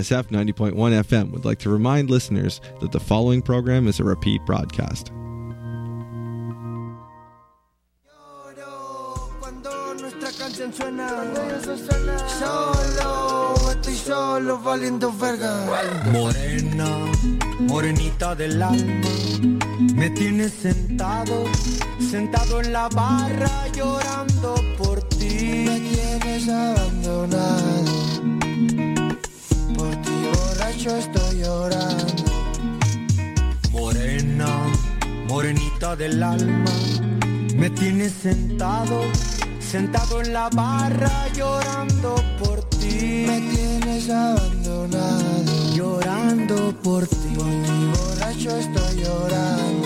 SF 90.1 FM would like to remind listeners that the following program is a repeat broadcast. Solo valiendo verga. Morena, morenita del alma, me tienes sentado en la barra llorando por ti. Me tienes abandonado, por ti borracho estoy llorando. Morena, morenita del alma, me tienes sentado en la barra llorando por ti. Me tienes abandonado, llorando por ti. Por ti borracho estoy llorando.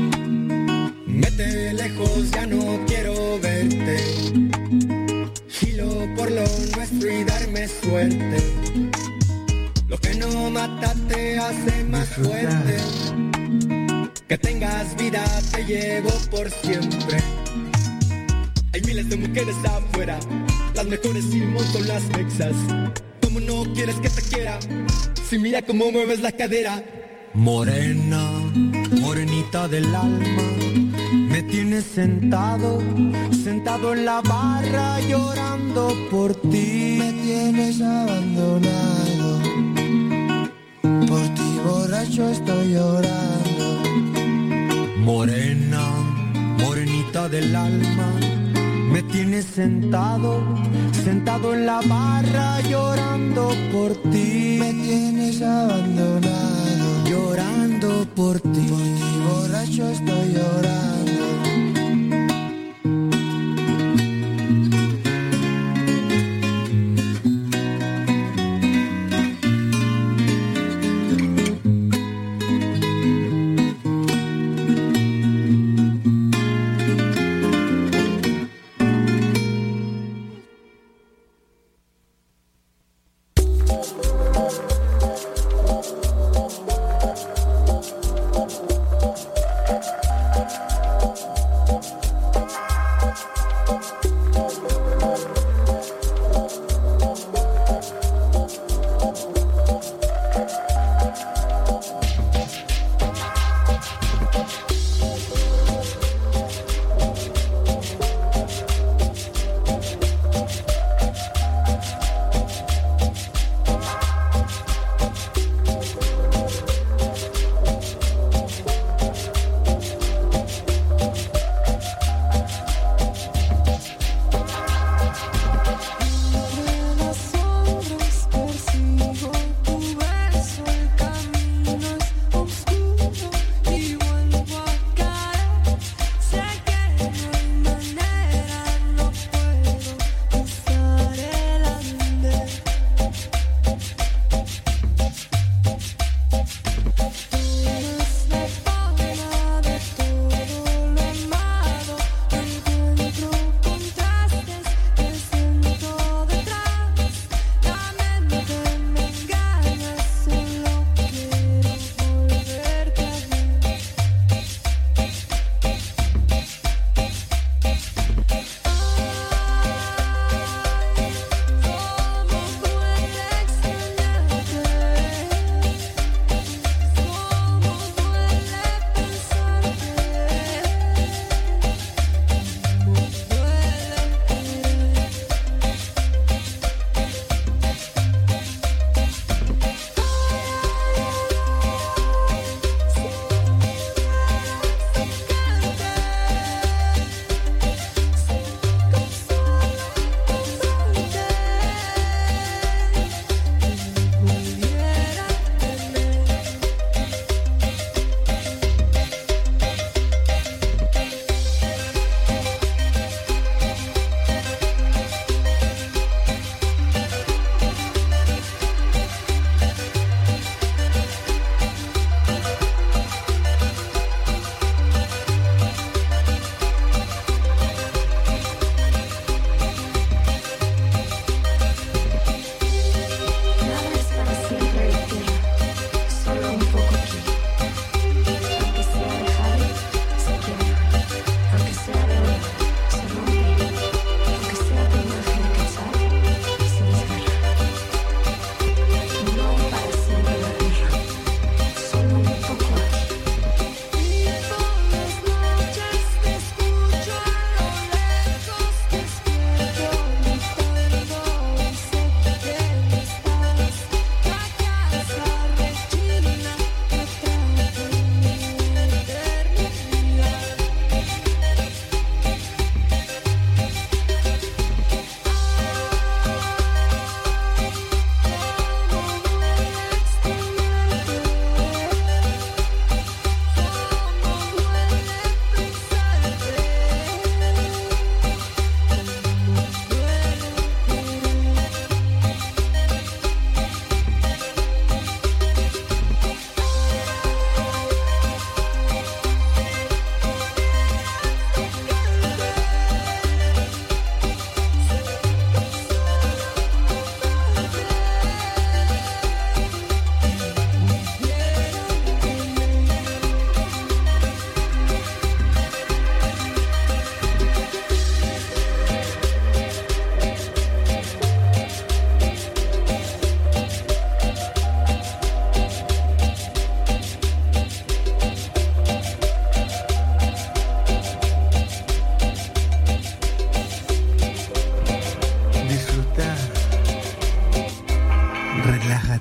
Vete lejos, ya no quiero verte. Gilo por lo nuestro y darme suerte. Lo que no mata te hace más fuerte. Que tengas vida te llevo por siempre. Hay miles de mujeres afuera, las mejores y son las mexas. ¿Cómo no quieres que te quiera? Si mira cómo mueves la cadera. Morena, morenita del alma, me tienes sentado en la barra llorando por ti. Me tienes abandonado, por ti borracho estoy llorando. Morena, morenita del alma, me tienes sentado en la barra llorando por ti. Me tienes abandonado, llorando por ti. Por ti borracho estoy llorando.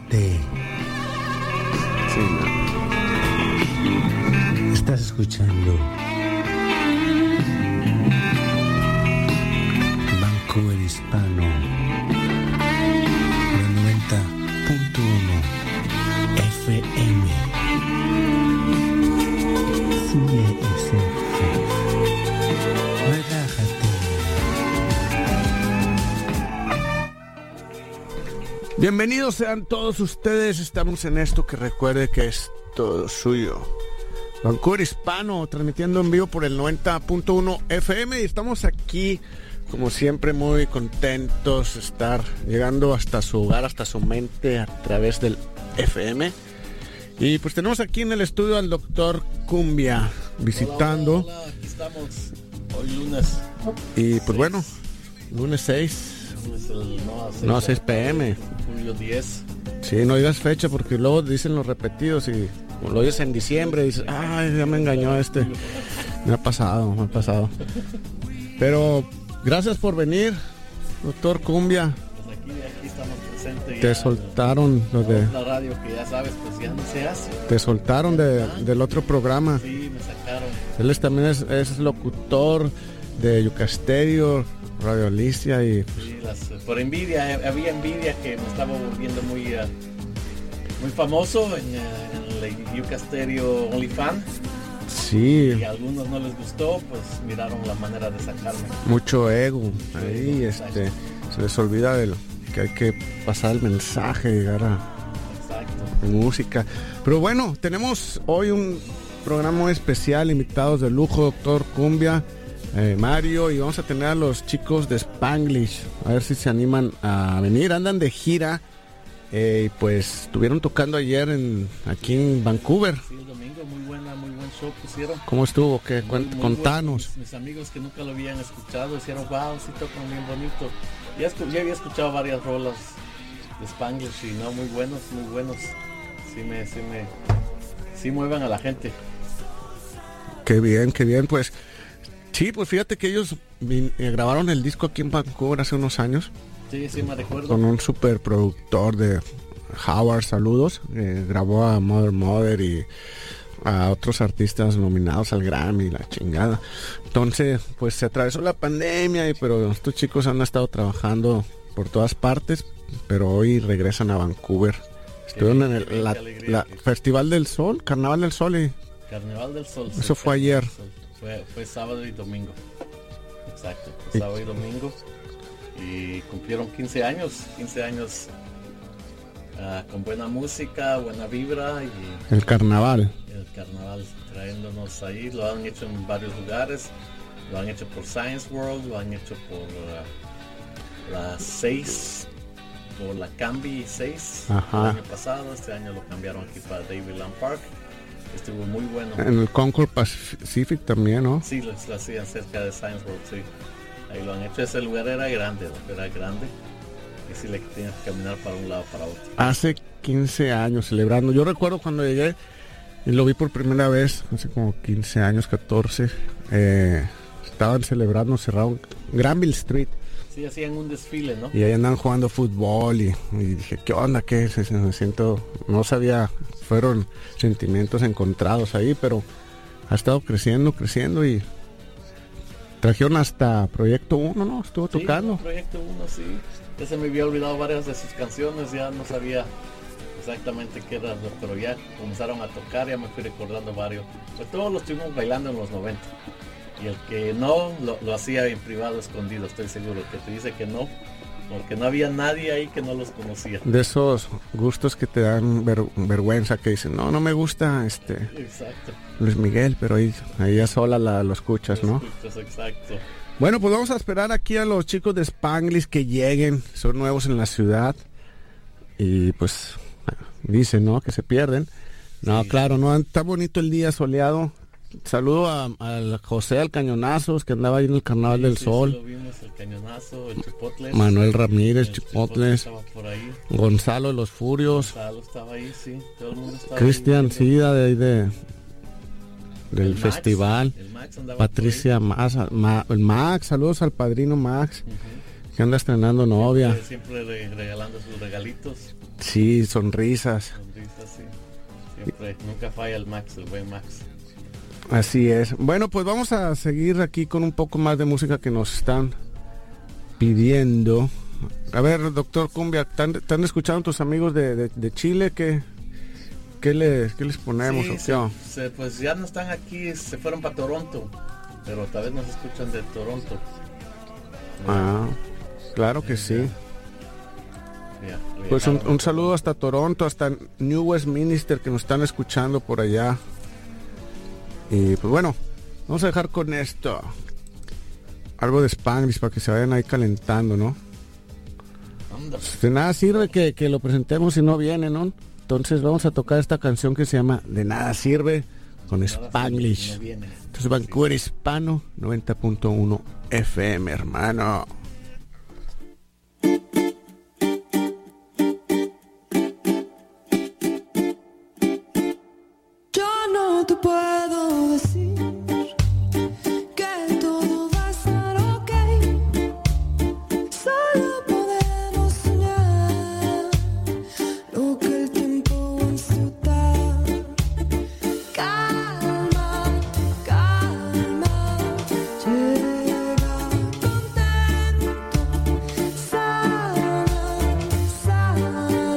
Relájate. Sí, no. Estás escuchando Vancouver Hispano, el 90.1 FM. CSF. Relájate. Bienvenidos sean todos ustedes. Estamos en esto que recuerde que es todo suyo. Vancouver Hispano, transmitiendo en vivo por el 90.1 FM. Y estamos aquí, como siempre, muy contentos de estar llegando hasta su hogar, hasta su mente, a través del FM. Y pues tenemos aquí en el estudio al doctor Cumbia visitando. Hola, aquí estamos. Hoy lunes. Y pues bueno, lunes 6. No, 6 p.m. Julio 10. Sí, no digas fecha porque luego dicen los repetidos y lo oyes en diciembre y dices, ay, ya me engañó este. Me ha pasado. Pero gracias por venir, doctor Cumbia. Pues aquí estamos presentes. Te soltaron los de... La radio que ya sabes, pues ya no se hace. Te soltaron del otro programa. Sí, me sacaron. Él también es locutor de Yucasterio, Radio Alicia y... Sí, por envidia, había envidia que me estaba volviendo muy famoso en el Yucasterio OnlyFans. Sí. Y a algunos no les gustó, pues miraron la manera de sacarme. Mucho ego. Ahí, se les olvida que hay que pasar el mensaje, llegar a música. Pero bueno, tenemos hoy un programa muy especial, invitados de lujo, doctor Cumbia, Mario, y vamos a tener a los chicos de Spanglish, a ver si se animan a venir. Andan de gira, y pues estuvieron tocando ayer aquí en Vancouver. Sí, el domingo, muy buen show pusieron. ¿Cómo estuvo? Muy Contanos. Bueno. Mis amigos que nunca lo habían escuchado decían, wow, sí tocan bien bonito. Ya había escuchado varias rolas de Spanglish y no, muy buenos. Sí muevan a la gente. Qué bien, pues. Sí, pues fíjate que ellos grabaron el disco aquí en Vancouver hace unos años. Sí, me recuerdo. Con un super productor de Howard, saludos. Grabó a Mother y a otros artistas nominados al Grammy, la chingada. Entonces, pues se atravesó la pandemia, pero estos chicos han estado trabajando por todas partes, pero hoy regresan a Vancouver. Estuvieron en el Festival del Sol, Carnaval del Sol. Carnaval del Sol. Eso fue ayer. Fue sábado y domingo. Exacto, sábado y domingo. Y cumplieron 15 años con buena música, buena vibra. Y el carnaval trayéndonos ahí. Lo han hecho en varios lugares. Lo han hecho por Science World, lo han hecho por la 6, por la Camby 6. Ajá. El año pasado. Este año lo cambiaron aquí para Davyland Park. Estuvo muy bueno. En el Concord Pacific también, ¿no? Sí, lo hacían cerca de Science World, sí. Ahí lo han hecho. Ese lugar era grande. Y sí le tenías que caminar para un lado para otro. Hace 15 años celebrando. Yo recuerdo cuando llegué y lo vi por primera vez, hace como 15 años, 14. Estaban celebrando, cerraron Granville Street. Sí, hacían un desfile, ¿no? Y ahí andan jugando fútbol y dije, ¿qué onda? ¿Qué es? Me siento, no sabía, fueron sentimientos encontrados ahí, pero ha estado creciendo y trajeron hasta Proyecto 1, ¿no? Estuvo tocando. Proyecto 1, sí. Ya se me había olvidado varias de sus canciones, ya no sabía exactamente qué era, pero ya comenzaron a tocar, ya me fui recordando varios. Pues todos los estuvimos bailando en los 90. Y el que no, lo hacía en privado, escondido, estoy seguro. Que te dice que no, porque no había nadie ahí que no los conocía. De esos gustos que te dan vergüenza, que dicen, no me gusta Exacto. Luis Miguel, pero ahí ya sola lo escuchas, ¿no? Exacto. Bueno, pues vamos a esperar aquí a los chicos de Spanglish que lleguen, son nuevos en la ciudad. Y pues dicen, ¿no? Que se pierden. No, sí. Claro, no, está bonito el día soleado. Saludo al José al Cañonazos, que andaba ahí en el Carnaval del Sol. Sí, lo vimos, el Cañonazo, el Chipotles. Manuel Ramírez, Chipotles. Estaba por ahí. Gonzalo de los Furios. Gonzalo estaba ahí, sí. Todo el mundo estaba Cristian ahí. Sida del festival. El Max andaba Patricia Max, el Max, saludos al padrino Max. que anda estrenando novia. Siempre regalando sus regalitos. Sí, sonrisas. Sí. Siempre, nunca falla el buen Max. Así es. Bueno, pues vamos a seguir aquí con un poco más de música que nos están pidiendo. A ver, doctor Cumbia, ¿están escuchando tus amigos de Chile? ¿Qué les ponemos? Sí, pues ya no están aquí, se fueron para Toronto, pero tal vez nos escuchan de Toronto. Claro que sí. Ya, pues un saludo hasta Toronto, hasta New Westminster, que nos están escuchando por allá. Y pues bueno, vamos a dejar con esto algo de Spanglish para que se vayan ahí calentando, ¿no? De nada sirve que lo presentemos si no viene, ¿no? Entonces vamos a tocar esta canción que se llama De Nada Sirve con Spanglish. Entonces Vancouver Hispano 90.1 FM, hermano. Yo no te puedo decir que todo va a estar ok. Solo podemos soñar lo que el tiempo wants to dar. Calma, calma, llega contento, sana, sana,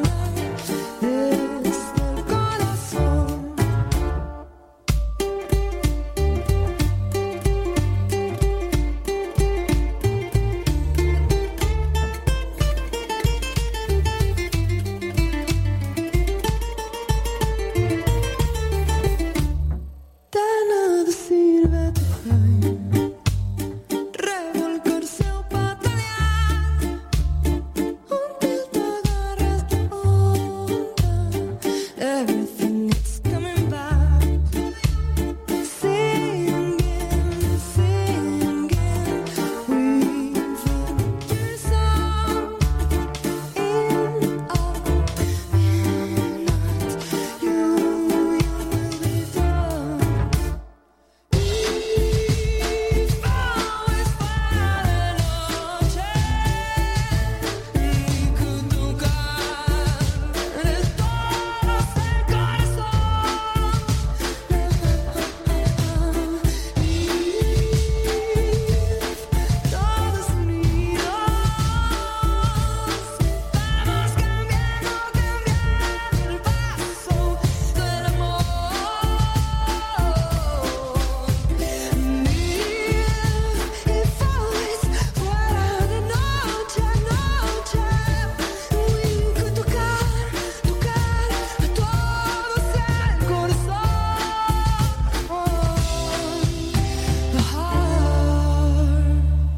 desde el corazón. De nada sirve tratar, revolcarse o patalear, until te agarras de onda. Everything is coming back. Singing, singing, weaving your song in our midnight. You will be done. If always fuera de noche, y que tocar el tonos del corazón. Todos unidos vamos cambiando el paso del amor. If always fuera de noche, y que tocar a todos el corazón. The heart.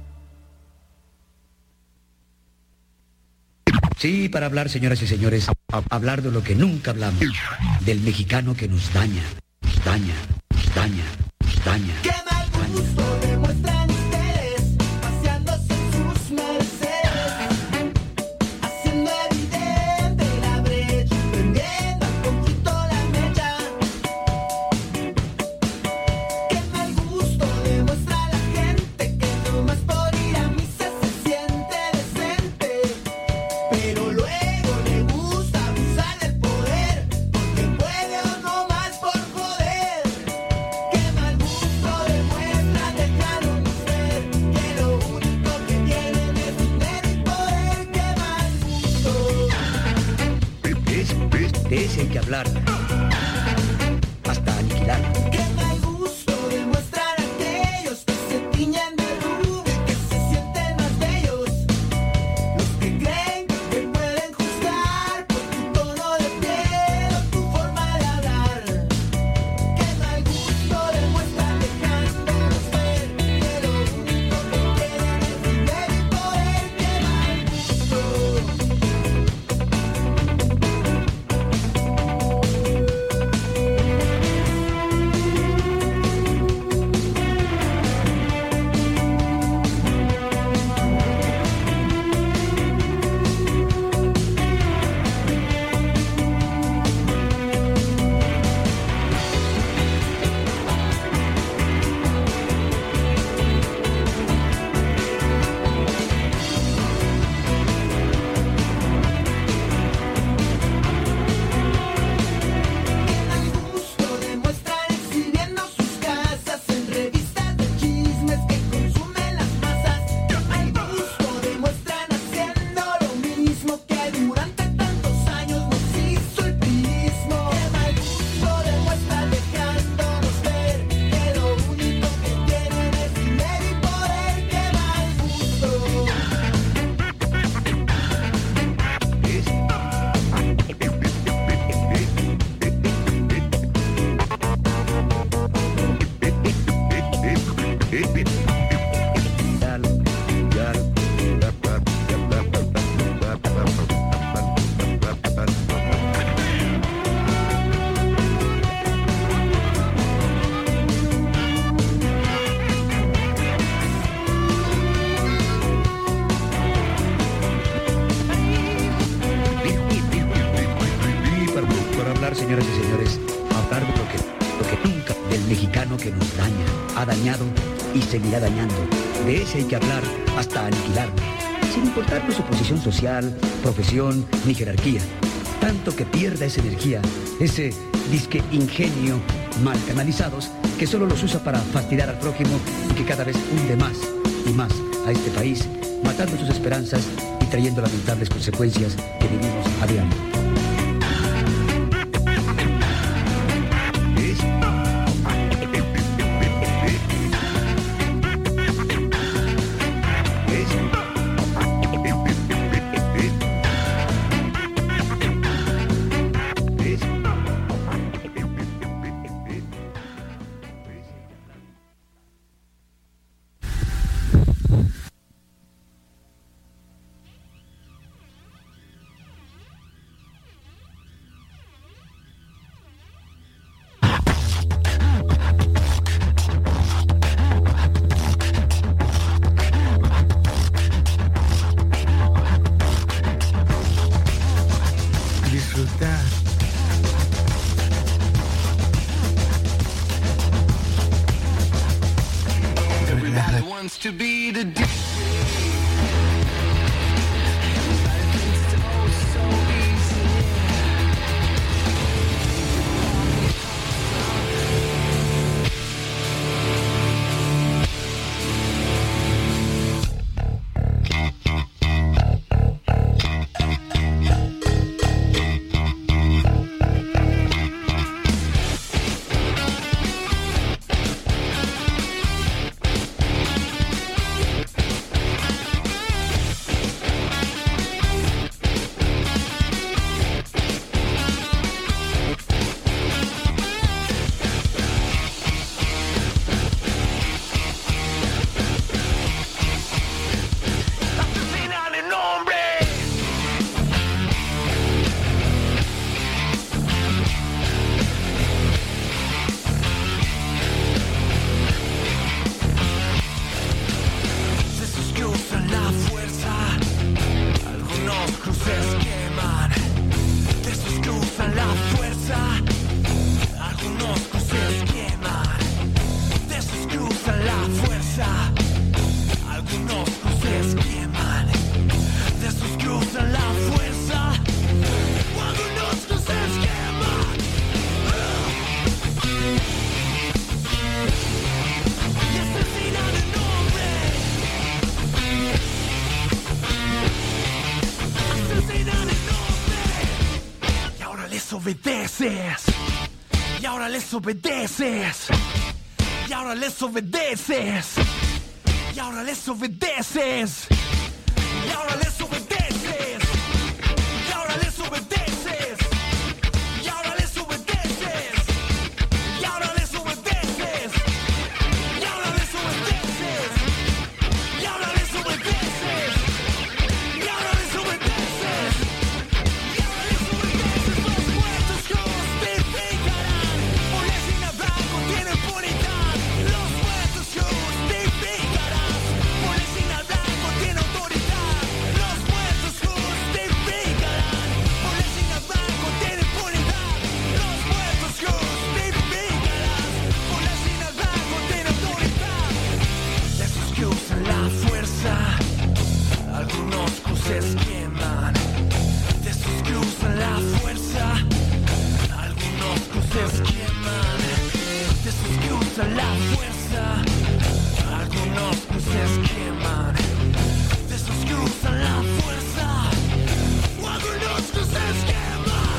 Sí, para hablar, señoras y señores, hablar de lo que nunca hablamos, del mexicano que nos daña, nos daña, nos daña, nos daña. Qué mal gusto demuestran ustedes, paseándose en sus Mercedes, haciendo evidente la brecha, prendiendo un poquito la mecha. Qué mal gusto demuestra la gente que nomás por ir a misa se siente decente, pero luego le gusta abusar del poder, porque puede o no más por joder. Qué mal gusto demuestra, dejaron ver que lo único que tienen es dinero y poder. Qué mal gusto. De ese hay que hablar, hasta aniquilar. Qué mal gusto demuestran aquellos que se tiñen de rubio y que se sienten más bellos, los que creen que pueden juzgar por tu tono de piel o tu forma de hablar. Qué mal gusto demuestran dejándonos ver que lo único que quieren es dinero y poder. Qué mal gusto. por hablar, señoras y señores, hablar de lo que nunca, del mexicano que nos daña, ha dañado y seguirá dañando. De ese hay que hablar hasta aniquilarlo, sin importarnos su posición social, profesión ni jerarquía. Tanto que pierda esa energía, ese disque ingenio mal canalizados que solo los usa para fastidiar al prójimo y que cada vez hunde más y más a este país, matando sus esperanzas y trayendo lamentables consecuencias que vivimos a diario. To be the y ahora les obedeces, y ahora les obedeces, y ahora les obedeces, y ahora les obedeces, y ahora les obedeces, y ahora les obedeces, y ahora les obedeces, y ahora les obedeces, y ahora les obedeces, y ahora les obedeces. Algunos cruces queman, de esos que usan la fuerza. Algunos cruces queman, de esos que usan la fuerza. Algunos cruces queman, de esos que usan la fuerza. Algunos cruces queman.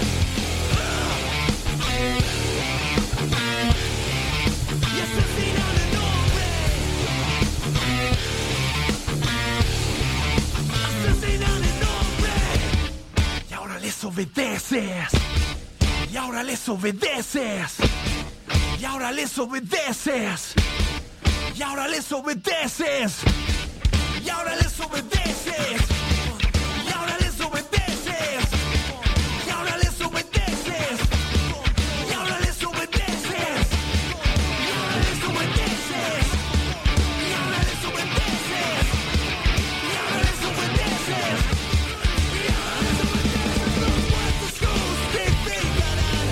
Y asesinan el nombre. Asesinan el nombre. Y ahora les obedeces. Y ahora les obedeces. Y ahora les obedeces. Y ahora les obedeces. Y ahora les obedeces. Y ahora les obedeces. Y ahora les obedeces. Y ahora les obedeces. Y ahora les obedeces. Y ahora les obedeces. Y ahora les obedeces. Y ahora les obedeces. Los muertos justificarán.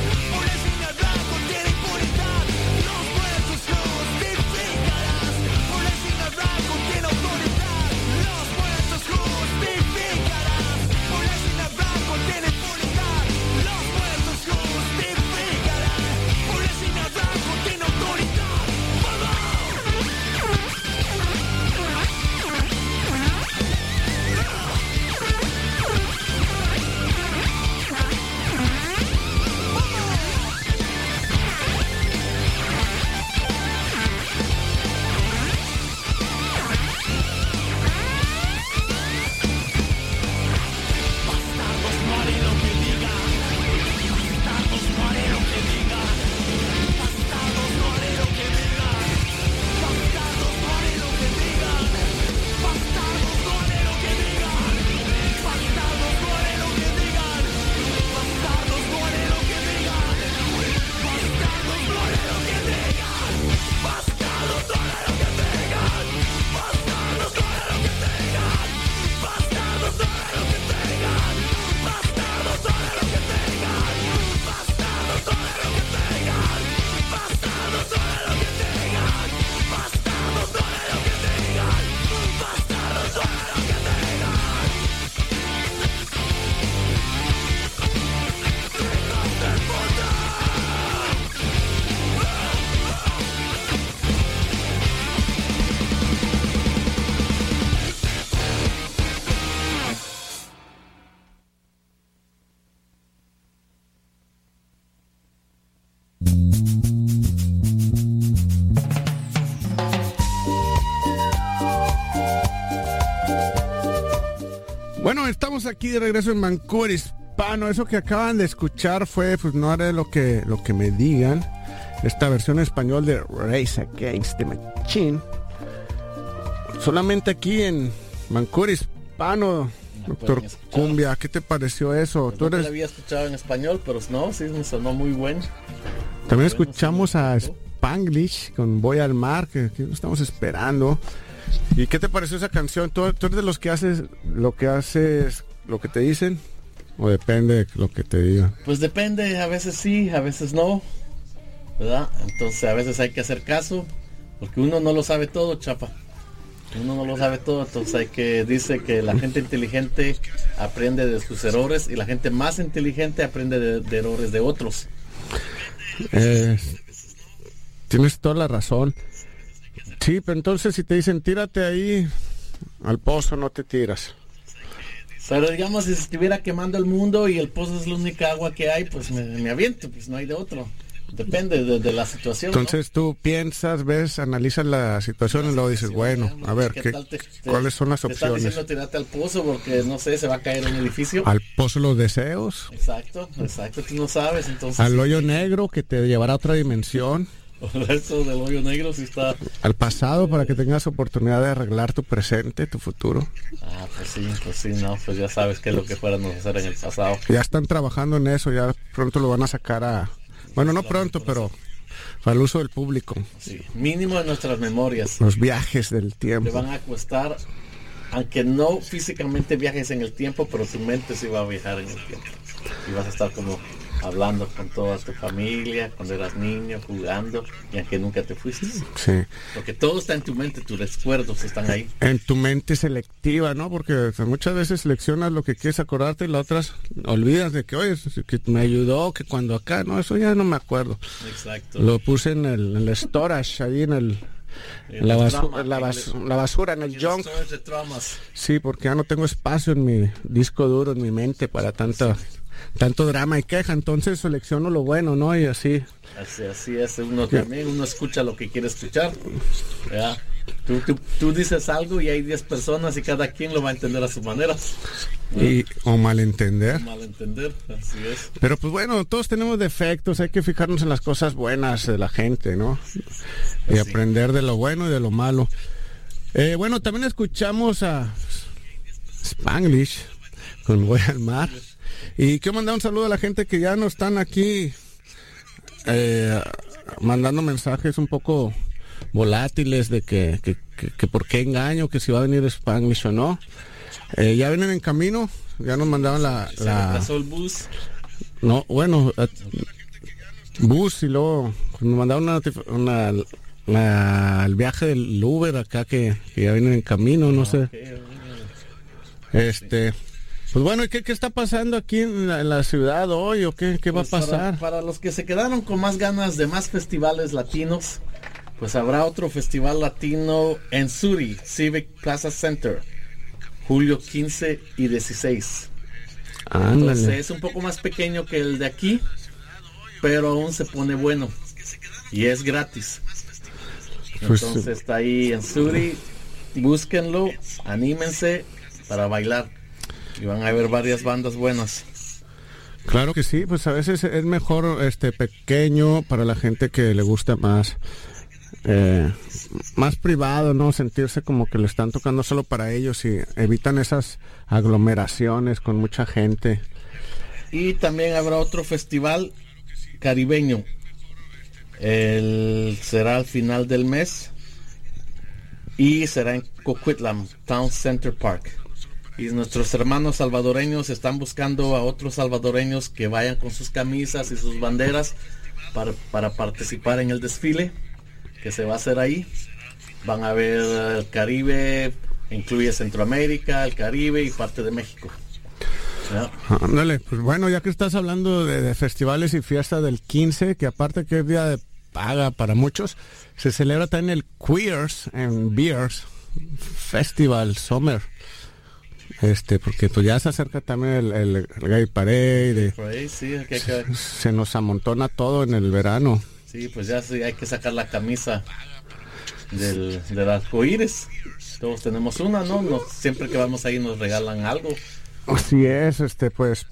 Bueno, estamos aquí de regreso en Vancouver Hispano. Eso que acaban de escuchar fue, pues no haré lo que me digan. Esta versión en español de Rage Against the Machine. Solamente aquí en Vancouver Hispano. Doctor Cumbia, ¿qué te pareció eso? Pues no lo había escuchado en español, pero no, sí me sonó muy bueno. También escuchamos a Spanglish con Voy al Mar, que estamos esperando. ¿Y qué te pareció esa canción? ¿Tú eres de los que haces lo que te dicen? ¿O depende de lo que te digan? Pues depende, a veces sí, a veces no, ¿verdad? Entonces a veces hay que hacer caso, porque uno no lo sabe todo, chapa. Uno no lo sabe todo, entonces dice que la gente inteligente aprende de sus errores y la gente más inteligente aprende de errores de otros. Tienes toda la razón. Sí, pero entonces si te dicen tírate ahí al pozo, no te tiras. Pero digamos, si se estuviera quemando el mundo y el pozo es la única agua que hay, pues me aviento, pues no hay de otro. Depende de la situación. Entonces, ¿no? Tú piensas, ves, analizas la situación y luego dices, bueno, a ver, ¿cuáles son las opciones? Te están diciendo tirarte al pozo porque, no sé, se va a caer un edificio. Al pozo los deseos. Exacto, tú no sabes, entonces. Al hoyo negro que te llevará a otra dimensión. Eso del hoyo negro sí está. Al pasado para que tengas oportunidad de arreglar tu presente, tu futuro. Ah, pues sí, no, pues ya sabes qué es lo que fuéramos a hacer en el pasado. Ya están trabajando en eso, ya pronto lo van a sacar a... Bueno, no pronto, pero para el uso del público. Sí, mínimo de nuestras memorias. Los viajes del tiempo. Te van a costar, aunque no físicamente viajes en el tiempo, pero tu mente sí va a viajar en el tiempo. Y vas a estar como hablando con toda tu familia, cuando eras niño, jugando, y aunque nunca te fuiste. Sí. Porque todo está en tu mente, tus recuerdos están ahí. En tu mente selectiva, ¿no? Porque muchas veces seleccionas lo que quieres acordarte y las otras olvidas de que, oye, que me ayudó, que cuando acá, no, eso ya no me acuerdo. Exacto. Lo puse en el storage, ahí en la basura, en el junk. Sí, porque ya no tengo espacio en mi disco duro, en mi mente para tanto drama y queja, entonces selecciono lo bueno, ¿no? Y así es, uno también, uno escucha lo que quiere escuchar, ¿ya? Tú dices algo y hay 10 personas y cada quien lo va a entender a su manera, ¿no? O malentender, así es. Pero pues bueno, todos tenemos defectos, hay que fijarnos en las cosas buenas de la gente, ¿no? Y aprender de lo bueno y de lo malo. Bueno, también escuchamos a Spanglish con Voy al Mar. Y quiero mandar un saludo a la gente que ya no están aquí mandando mensajes un poco volátiles de que por qué engaño, que si va a venir Spanglish o no. Ya vienen en camino, ya nos mandaron ¿Se retrasó el bus? No, bueno, bus y luego nos mandaron el viaje del Uber acá que ya vienen en camino, no sé. Pues bueno, ¿y qué está pasando aquí en la ciudad hoy o qué va a pasar? Para los que se quedaron con más ganas de más festivales latinos, pues habrá otro festival latino en Suri, Civic Plaza Center, julio 15 y 16. Ándale. Entonces es un poco más pequeño que el de aquí, pero aún se pone bueno y es gratis. Entonces está ahí en Suri, búsquenlo, anímense para bailar. Y van a haber varias bandas buenas. Claro que sí, pues a veces es mejor pequeño para la gente que le gusta más privado, ¿no? Sentirse como que le están tocando solo para ellos y evitan esas aglomeraciones con mucha gente. Y también habrá otro festival caribeño. Será al final del mes y será en Coquitlam, Town Center Park. Y nuestros hermanos salvadoreños están buscando a otros salvadoreños que vayan con sus camisas y sus banderas para participar en el desfile que se va a hacer ahí. Van a ver el Caribe, incluye Centroamérica, el Caribe y parte de México. ¿Ya? Ándale, pues bueno, ya que estás hablando de festivales y fiesta del 15, que aparte que es día de paga para muchos, se celebra también el Queers and Beers Festival Summer. Porque pues ya se acerca también el Gay Parade. Sí, se nos amontona todo en el verano. Sí, pues ya sí hay que sacar la camisa del arcoíris. Todos tenemos una, ¿no? Siempre que vamos ahí nos regalan algo. Así es, pues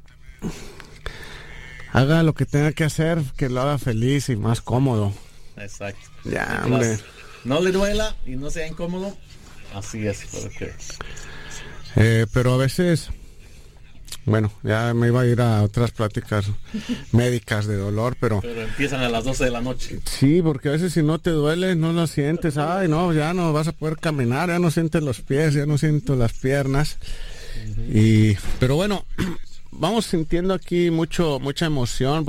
haga lo que tenga que hacer, que lo haga feliz y más cómodo. Exacto. Ya, Mientras hombre. no le duela y no sea incómodo, así es. Porque Pero a veces, bueno, ya me iba a ir a otras pláticas médicas de dolor, pero empiezan a las 12 de la noche. sí, porque a veces si no te duele, no lo sientes. Ay, no, ya no vas a poder caminar, ya no sientes los pies, ya no siento las piernas. Pero bueno, vamos sintiendo aquí mucha emoción.